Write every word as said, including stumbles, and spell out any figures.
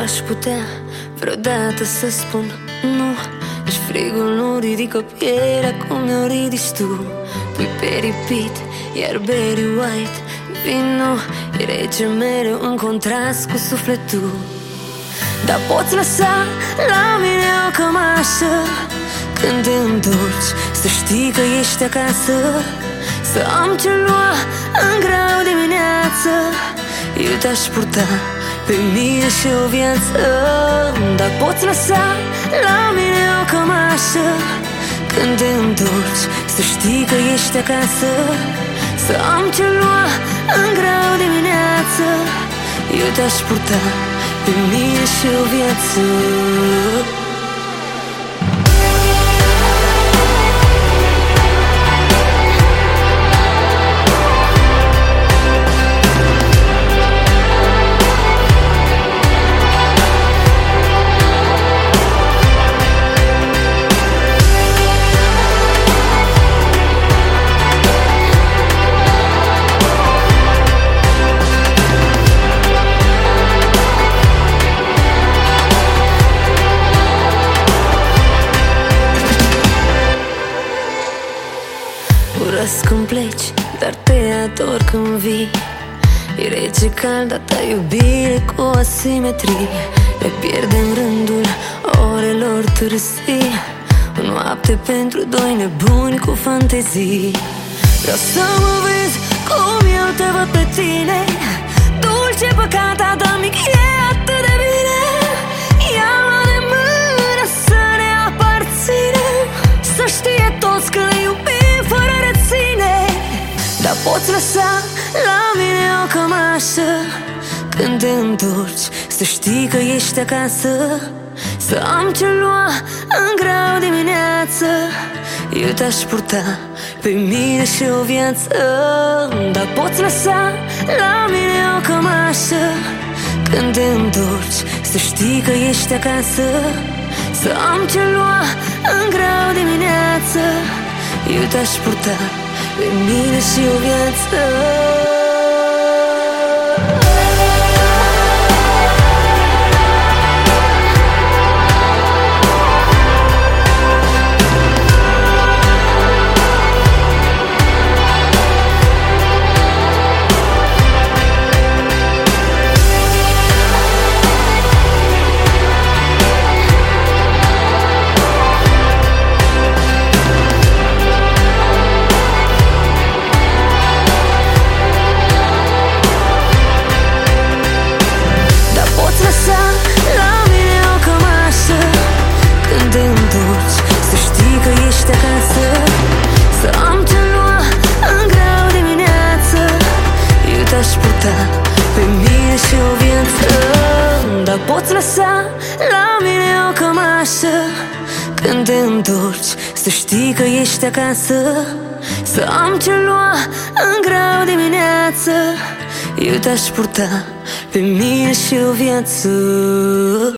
aș putea vreodată să spun nu. Nici frigul nu ridică pielea cum mi-o ridici tu. Pui pe repeat, iar Barry White vino e rece mereu în contrast cu sufletul. Dar poți lăsa la mine o cămașă când te întorci, să știi că ești acasă. Să am ce lua în grau dimineață, eu te-aș purta pe mine și o viață. Dar poți lăsa la mine o cămașă când te întorci, să știi că ești acasă. Să am ce lua în grau dimineață, eu te-aș purta pe mine și o viață. Urăsc când pleci, dar te ador când vii. E rece cald, a ta iubire cu asimetrie. Ne pierdem rândul orelor târzii, o noapte pentru doi nebuni cu fantezii. Vreau să mă vezi cum eu te văd pe tine, dulce păcata, dar mic e atât de bine. Ia-mă de mână să ne aparținem, să știe toți că ne iubim fără reține. Dar poți lăsa la mine o cămașă când te întorci, să știi că ești acasă. Să am ce lua în grau dimineață, eu te-aș purta pe mine și o viață. Dar poți lăsa la mine o cămașă când te întorci, să știi că ești acasă. Să am ce lua în grau dimineață, eu te-aș purta pe mine și o viață. Pe mine și o viață. Dar poți lăsa la mine o cămașă când te întorci, să știi că ești acasă. Să am ce lua în grau dimineață, eu te-aș purta pe mine și o viață.